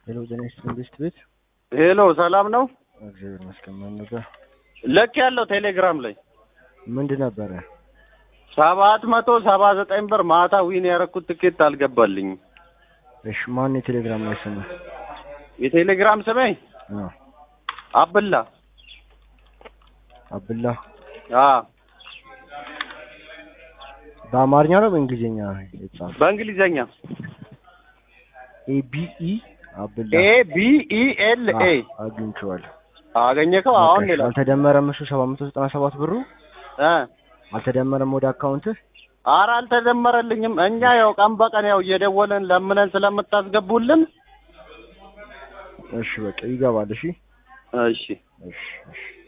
ሄሎ ጀነስ ኢንቨስት ቤት ሄሎ ሰላም ነው? እግዚአብሔር ይመስገን። ማን ነበር? ለክ ያለው ቴሌግራም ላይ ምንድን ነበረ? 779 ብር ማታ ዊን ያረኩት ትኬት አልገባልኝም። እሺ ማን ነው ቴሌግራም ላይ ስሙ? የቴሌግራም ስሜ አብላ አብላ። በአማርኛ ነው በእንግሊዘኛ የተጻፈው? በእንግሊዘኛ ኤቢኢ አብላ ABELA አግኝቼዋለሁ። አገኘከው? አሁን ሌላ አልተደመረም። እሱ 797 ብሩ አልተደመረም ወደ አካውንትህ? ኧረ አልተደመረልኝም። እኛ ያው ቀን በቀን ያው እየደወለን ለምነን ስለምታስገቡልን እሺ በቃ ይገባል። እሺ እሺ እሺ እሺ